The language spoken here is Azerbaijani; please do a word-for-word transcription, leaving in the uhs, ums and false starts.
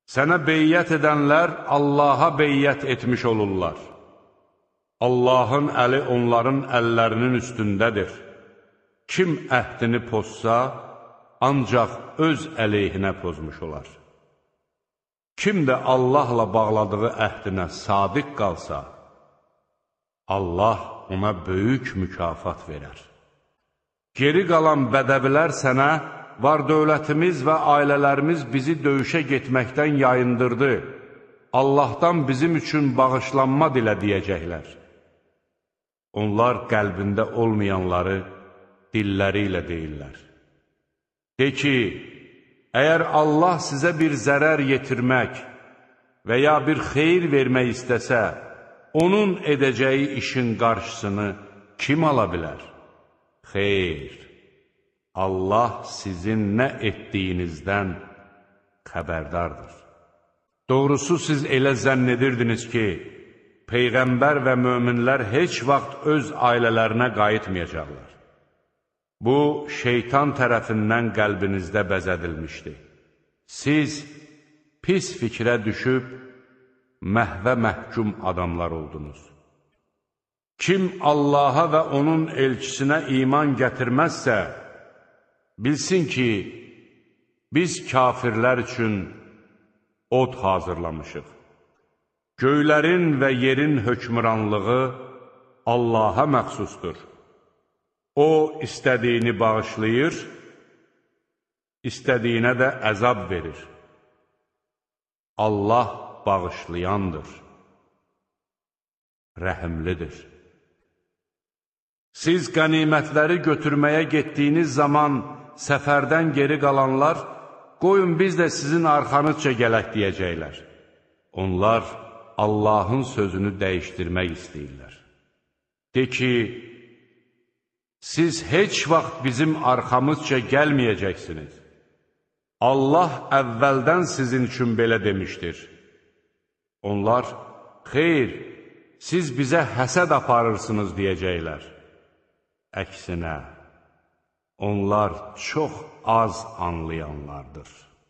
Sənə beyyət edənlər Allaha beyyət etmiş olurlar. Allahın əli onların əllərinin üstündədir. Kim əhdini pozsa, ancaq öz əleyhinə pozmuş olar. Kim də Allahla bağladığı əhdinə sadiq qalsa, Allah ona böyük mükafat verər. Geri qalan bədəvilər sənə, var dövlətimiz və ailələrimiz bizi döyüşə getməkdən yayındırdı. Allahdan bizim üçün bağışlanma dilə deyəcəklər. Onlar qəlbində olmayanları dilləri ilə deyirlər. De ki, əgər Allah sizə bir zərər yetirmək və ya bir xeyir vermək istəsə, onun edəcəyi işin qarşısını kim ala bilər? Xeyr, Allah sizin nə etdiyinizdən xəbərdardır. Doğrusu siz elə zənn edirdiniz ki, Peyğəmbər və möminlər heç vaxt öz ailələrinə qayıtmayacaqlar. Bu, şeytan tərəfindən qəlbinizdə bəzədilmişdi. Siz pis fikrə düşüb, məhvə məhkum adamlar oldunuz. Kim Allaha və onun elçisinə iman gətirməzsə, bilsin ki, biz kafirlər üçün od hazırlamışıq. Göylərin və yerin hökmranlığı Allaha məxsusdur. O, istədiyini bağışlayır, istədiyinə də əzab verir. Allah bağışlayandır, rəhimlidir. Siz qənimətləri götürməyə getdiyiniz zaman səfərdən geri qalanlar, qoyun biz də sizin arxanızca gələk deyəcəklər. Onlar Allahın sözünü dəyişdirmək istəyirlər. De ki, siz heç vaxt bizim arxamızca gəlməyəcəksiniz. Allah əvvəldən sizin üçün belə demişdir. Onlar, xeyr, siz bizə həsəd aparırsınız deyəcəklər. Əksinə, onlar çox az anlayanlardır.